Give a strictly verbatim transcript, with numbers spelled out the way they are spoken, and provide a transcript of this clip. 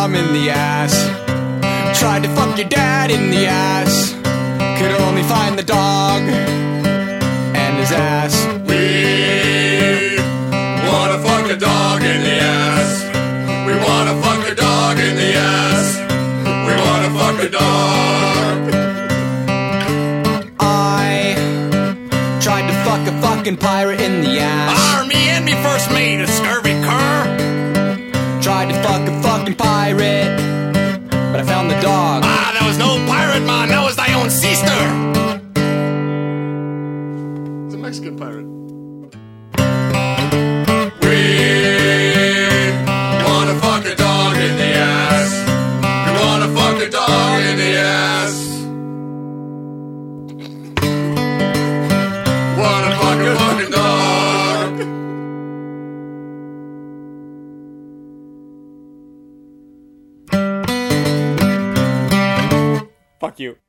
mom in the ass. Tried to fuck your dad in the ass. Could only find the dog and his ass. We wanna fuck a dog in the ass. We wanna fuck a dog in the ass. We wanna fuck a dog. I tried to fuck a fucking pirate in the ass. Arr, me and me first mate, a scurvy cur. Tried to fuck a fucking pirate, but I found the dog. Ah, that was no pirate, man. That was thy own sister. It's a Mexican pirate. We wanna fuck a dog in the ass. We wanna fuck a dog in the ass. Wanna fuck a fucking dog. Fuck you.